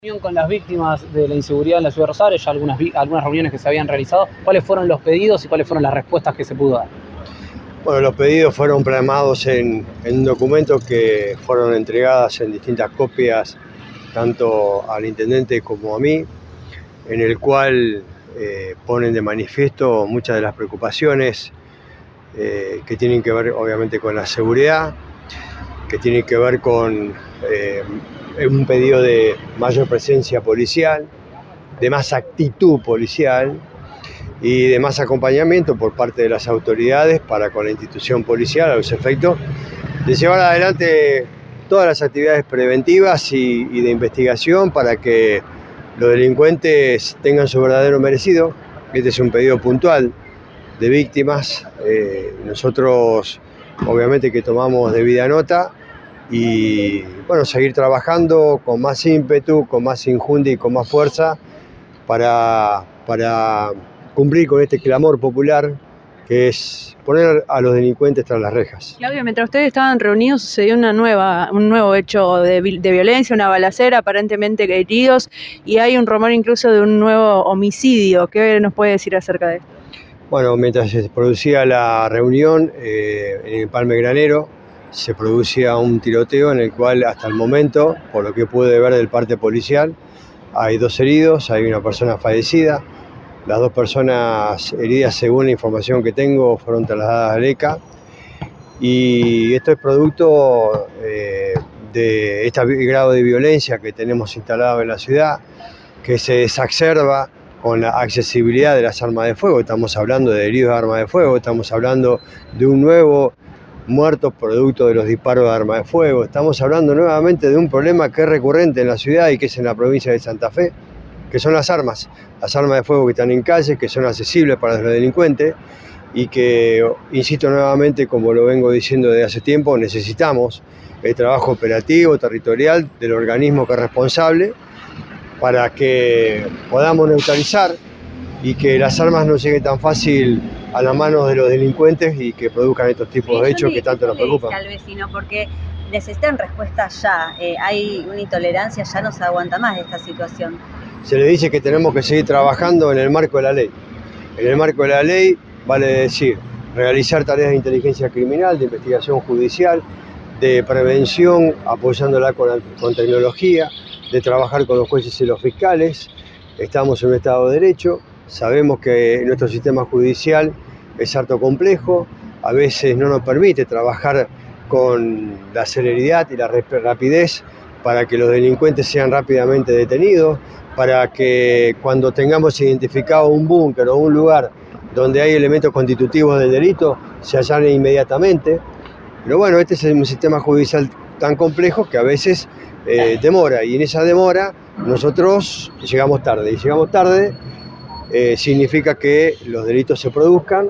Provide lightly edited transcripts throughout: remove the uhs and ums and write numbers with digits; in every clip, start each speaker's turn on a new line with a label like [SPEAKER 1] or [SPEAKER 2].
[SPEAKER 1] Con las víctimas de la inseguridad en la ciudad de Rosario, ya algunas reuniones que se habían realizado. ¿Cuáles fueron los pedidos y cuáles fueron las respuestas que se pudo dar?
[SPEAKER 2] Bueno, los pedidos fueron plasmados en un documento que fueron entregadas en distintas copias, tanto al intendente como a mí, en el cual ponen de manifiesto muchas de las preocupaciones que tienen que ver obviamente con la seguridad, que tienen que ver con un pedido de mayor presencia policial, de más actitud policial y de más acompañamiento por parte de las autoridades para con la institución policial a los efectos de llevar adelante todas las actividades preventivas y de investigación para que los delincuentes tengan su verdadero merecido. Este es un pedido puntual de víctimas. Nosotros obviamente que tomamos debida nota y bueno, seguir trabajando con más ímpetu, con más enjundia y con más fuerza para cumplir con este clamor popular que es poner a los delincuentes tras las rejas.
[SPEAKER 3] Claudio, mientras ustedes estaban reunidos sucedió un nuevo hecho de violencia, una balacera, aparentemente heridos, y hay un rumor incluso de un nuevo homicidio. ¿Qué nos puede decir acerca de esto?
[SPEAKER 2] Bueno, mientras se producía la reunión en el Palme Granero, se producía un tiroteo en el cual hasta el momento, por lo que pude ver del parte policial, hay 2 heridos, hay una persona fallecida. Las 2 personas heridas, según la información que tengo, fueron trasladadas al ECA. Y esto es producto de este grado de violencia que tenemos instalado en la ciudad, que se exacerba con la accesibilidad de las armas de fuego. Estamos hablando de heridos de armas de fuego, estamos hablando de un nuevo muertos producto de los disparos de armas de fuego. Estamos hablando nuevamente de un problema que es recurrente en la ciudad y que es en la provincia de Santa Fe, que son las armas de fuego que están en calles, que son accesibles para los delincuentes y que, insisto nuevamente, como lo vengo diciendo desde hace tiempo, necesitamos el trabajo operativo, territorial del organismo que es responsable para que podamos neutralizar y que las armas no lleguen tan fácil a las manos de los delincuentes y que produzcan estos tipos de hechos que tanto nos preocupan.
[SPEAKER 4] Al vecino, porque necesitan respuestas ya, hay una intolerancia, ya no se aguanta más esta situación.
[SPEAKER 2] Se le dice que tenemos que seguir trabajando en el marco de la ley. En el marco de la ley vale decir realizar tareas de inteligencia criminal, de investigación judicial, de prevención apoyándola con tecnología, de trabajar con los jueces y los fiscales. Estamos en un Estado de Derecho. Sabemos que nuestro sistema judicial es harto complejo, a veces no nos permite trabajar con la celeridad y la rapidez para que los delincuentes sean rápidamente detenidos, para que cuando tengamos identificado un búnker o un lugar donde hay elementos constitutivos del delito se allane inmediatamente. Pero bueno, este es un sistema judicial tan complejo que a veces demora, y en esa demora nosotros llegamos tarde, y llegamos tarde significa que los delitos se produzcan,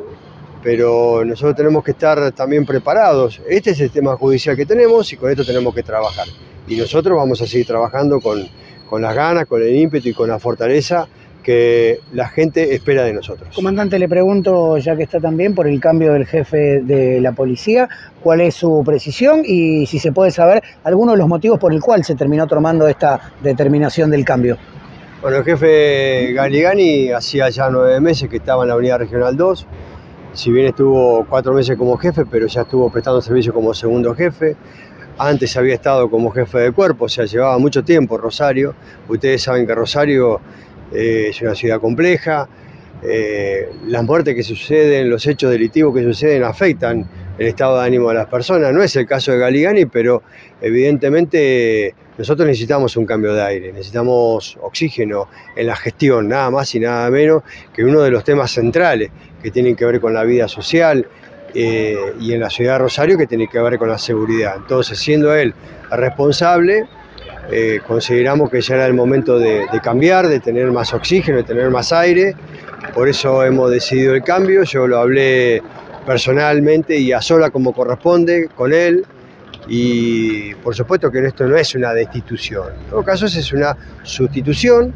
[SPEAKER 2] pero nosotros tenemos que estar también preparados. Este es el sistema judicial que tenemos y con esto tenemos que trabajar. Y nosotros vamos a seguir trabajando con las ganas, con el ímpetu y con la fortaleza que la gente espera de nosotros.
[SPEAKER 5] Comandante, le pregunto, ya que está también, por el cambio del jefe de la policía, ¿cuál es su precisión y si se puede saber algunos de los motivos por el cual se terminó tomando esta determinación del cambio?
[SPEAKER 2] Bueno, el jefe Galigani hacía ya 9 meses que estaba en la Unidad Regional 2, si bien estuvo 4 meses como jefe, pero ya estuvo prestando servicio como segundo jefe. Antes había estado como jefe de cuerpo, o sea, llevaba mucho tiempo Rosario. Ustedes saben que Rosario es una ciudad compleja, las muertes que suceden, los hechos delictivos que suceden afectan el estado de ánimo de las personas. No es el caso de Galigani, pero evidentemente nosotros necesitamos un cambio de aire, necesitamos oxígeno en la gestión, nada más y nada menos que uno de los temas centrales que tienen que ver con la vida social y en la ciudad de Rosario que tiene que ver con la seguridad. Entonces, siendo él responsable, consideramos que ya era el momento de cambiar, de tener más oxígeno, de tener más aire. Por eso hemos decidido el cambio. Yo lo hablé personalmente y a sola como corresponde con él. Y por supuesto que esto no es una destitución. En todo caso, es una sustitución.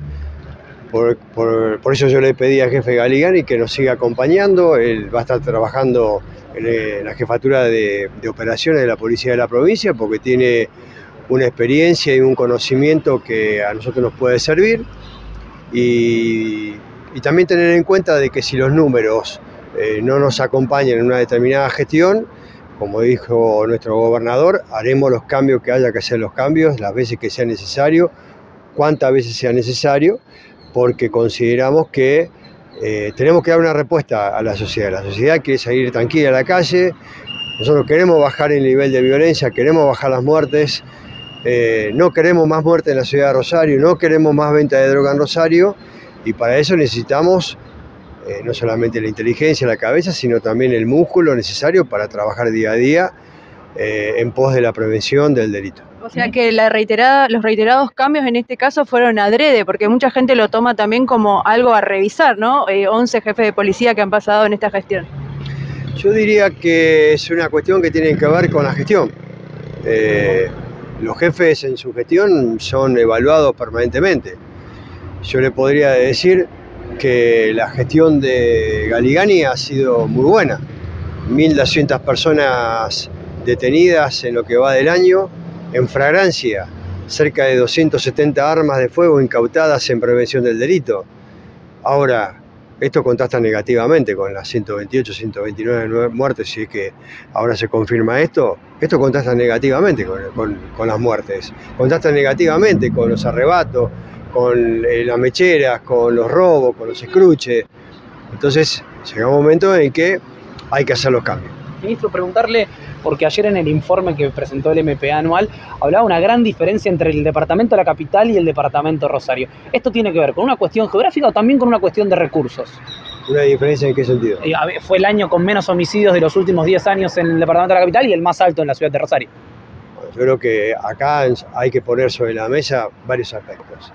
[SPEAKER 2] Por eso yo le pedí al jefe Galigani que nos siga acompañando. Él va a estar trabajando en la jefatura de operaciones de la policía de la provincia porque tiene una experiencia y un conocimiento que a nosotros nos puede servir, y también tener en cuenta de que si los números no nos acompañan en una determinada gestión, como dijo nuestro gobernador, haremos los cambios que haya que hacer, los cambios las veces que sea necesario, cuántas veces sea necesario, porque consideramos que tenemos que dar una respuesta a la sociedad. La sociedad quiere salir tranquila a la calle, nosotros queremos bajar el nivel de violencia, queremos bajar las muertes, no queremos más muertes en la ciudad de Rosario, no queremos más venta de droga en Rosario, y para eso necesitamos no solamente la inteligencia, la cabeza, sino también el músculo necesario para trabajar día a día en pos de la prevención del delito.
[SPEAKER 3] O sea que los reiterados cambios en este caso fueron adrede, porque mucha gente lo toma también como algo a revisar, ¿no? 11 jefes de policía que han pasado en esta gestión.
[SPEAKER 2] Yo diría que es una cuestión que tiene que ver con la gestión. Los jefes en su gestión son evaluados permanentemente. Yo le podría decir que la gestión de Galigani ha sido muy buena. 1.200 personas detenidas en lo que va del año, en flagrancia, cerca de 270 armas de fuego incautadas en prevención del delito. Ahora, esto contrasta negativamente con las 128, 129 muertes, si es que ahora se confirma esto contrasta negativamente con las muertes, contrasta negativamente con los arrebatos, con las mecheras, con los robos, con los escruches. Entonces, llega un momento en que hay que hacer los cambios.
[SPEAKER 1] Ministro, preguntarle, porque ayer en el informe que presentó el MPA anual hablaba una gran diferencia entre el departamento de la capital y el departamento de Rosario. ¿Esto tiene que ver con una cuestión geográfica o también con una cuestión de recursos?
[SPEAKER 2] ¿Una diferencia en qué sentido?
[SPEAKER 1] Fue el año con menos homicidios de los últimos 10 años en el departamento de la capital y el más alto en la ciudad de Rosario.
[SPEAKER 2] Bueno, yo creo que acá hay que poner sobre la mesa varios aspectos.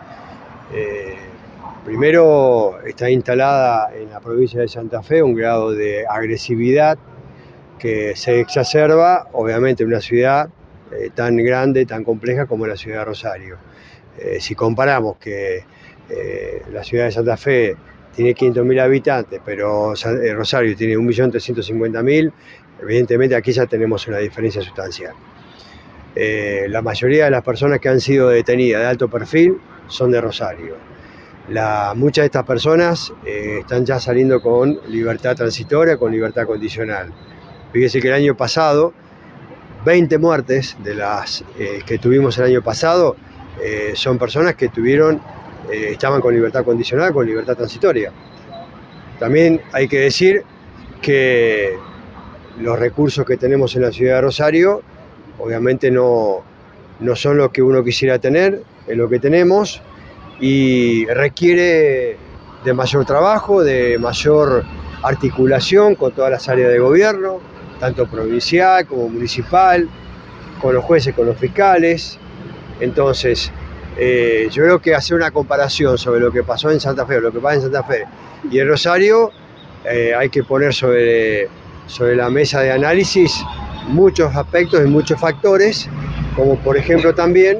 [SPEAKER 2] Primero, está instalada en la provincia de Santa Fe un grado de agresividad que se exacerba, obviamente, en una ciudad tan grande, tan compleja como la ciudad de Rosario. Si comparamos que la ciudad de Santa Fe tiene 500.000 habitantes, pero Rosario tiene 1.350.000, evidentemente aquí ya tenemos una diferencia sustancial. La mayoría de las personas que han sido detenidas de alto perfil son de Rosario. Muchas de estas personas están ya saliendo con libertad transitoria, con libertad condicional. Fíjese que el año pasado, 20 muertes de las que tuvimos el año pasado son personas que estaban con libertad condicional, con libertad transitoria. También hay que decir que los recursos que tenemos en la ciudad de Rosario, obviamente no son los que uno quisiera tener, es lo que tenemos, y requiere de mayor trabajo, de mayor articulación con todas las áreas de gobierno, tanto provincial como municipal, con los jueces, con los fiscales. Entonces, yo creo que hacer una comparación sobre lo que pasó en Santa Fe, o lo que pasa en Santa Fe y en Rosario, hay que poner sobre la mesa de análisis muchos aspectos y muchos factores, como por ejemplo también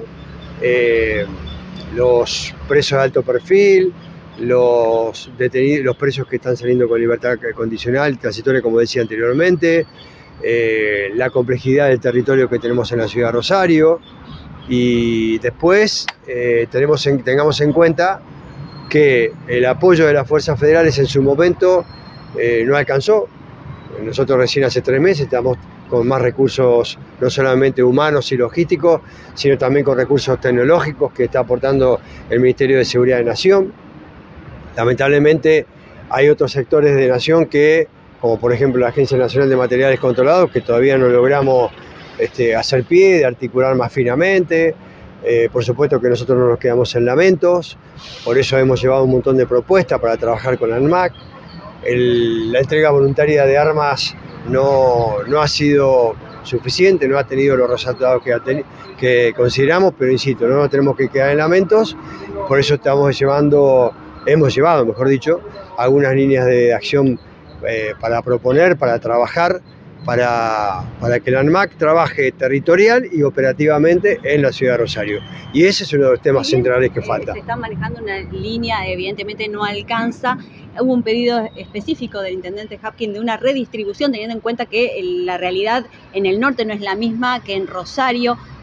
[SPEAKER 2] los presos de alto perfil, los detenidos, los presos que están saliendo con libertad condicional, transitoria, como decía anteriormente, la complejidad del territorio que tenemos en la ciudad de Rosario, y después tengamos en cuenta que el apoyo de las fuerzas federales en su momento no alcanzó. Nosotros recién hace 3 meses estamos con más recursos, no solamente humanos y logísticos, sino también con recursos tecnológicos que está aportando el Ministerio de Seguridad de Nación. Lamentablemente hay otros sectores de Nación que, como por ejemplo la Agencia Nacional de Materiales Controlados, que todavía no logramos hacer pie, de articular más finamente. Por supuesto que nosotros no nos quedamos en lamentos, por eso hemos llevado un montón de propuestas para trabajar con ANMAC. La entrega voluntaria de armas no ha sido suficiente, no ha tenido los resultados que consideramos, pero insisto, no nos tenemos que quedar en lamentos, por eso hemos llevado, mejor dicho, algunas líneas de acción para proponer, para trabajar, para que la ANMAC trabaje territorial y operativamente en la ciudad de Rosario. Y ese es uno de los temas centrales que falta.
[SPEAKER 4] Se está manejando una línea, evidentemente no alcanza. Hubo un pedido específico del intendente Hapkin de una redistribución, teniendo en cuenta que la realidad en el norte no es la misma que en Rosario.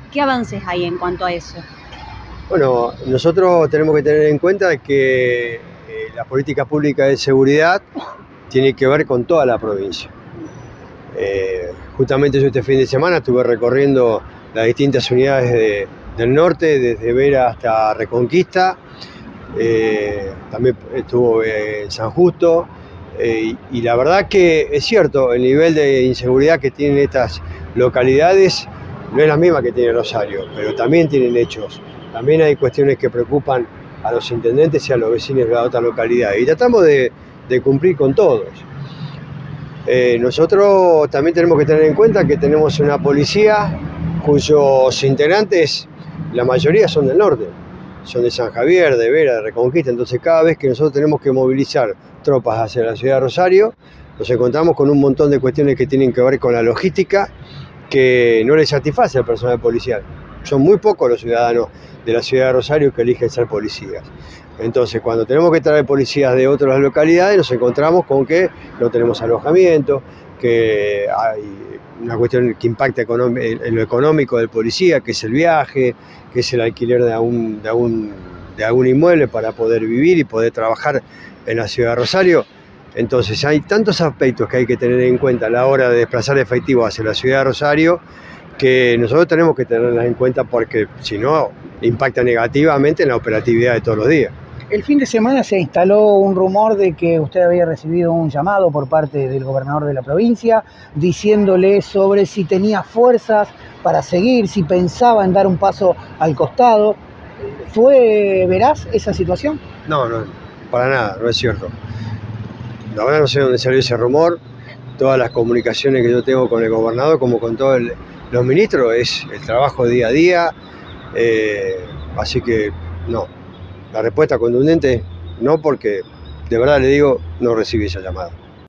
[SPEAKER 4] ¿Qué avances hay en cuanto a eso?
[SPEAKER 2] Bueno, nosotros tenemos que tener en cuenta que la política pública de seguridad tiene que ver con toda la provincia. Justamente yo este fin de semana estuve recorriendo las distintas unidades del norte, desde Vera hasta Reconquista, también estuvo en San Justo, y la verdad que es cierto, el nivel de inseguridad que tienen estas localidades no es la misma que tiene Rosario, pero también tienen hechos. También hay cuestiones que preocupan a los intendentes y a los vecinos de la otra localidad. Y tratamos de cumplir con todos. Nosotros también tenemos que tener en cuenta que tenemos una policía cuyos integrantes, la mayoría son del norte. Son de San Javier, de Vera, de Reconquista. Entonces cada vez que nosotros tenemos que movilizar tropas hacia la ciudad de Rosario, nos encontramos con un montón de cuestiones que tienen que ver con la logística que no le satisface al personal policial. Son muy pocos los ciudadanos de la ciudad de Rosario que eligen ser policías. Entonces, cuando tenemos que traer policías de otras localidades, nos encontramos con que no tenemos alojamiento, que hay una cuestión que impacta en lo económico del policía, que es el viaje, que es el alquiler de algún inmueble para poder vivir y poder trabajar en la ciudad de Rosario. Entonces hay tantos aspectos que hay que tener en cuenta a la hora de desplazar efectivo hacia la ciudad de Rosario, que nosotros tenemos que tenerlas en cuenta porque si no impacta negativamente en la operatividad de todos los días.
[SPEAKER 5] El fin de semana se instaló un rumor de que usted había recibido un llamado por parte del gobernador de la provincia diciéndole sobre si tenía fuerzas para seguir, si pensaba en dar un paso al costado. ¿Fue veraz esa situación?
[SPEAKER 2] No, para nada, no es cierto. La verdad no sé dónde salió ese rumor. Todas las comunicaciones que yo tengo con el gobernador, como con todos los ministros, es el trabajo día a día. Así que no. La respuesta contundente, no, porque de verdad le digo, no recibí esa llamada.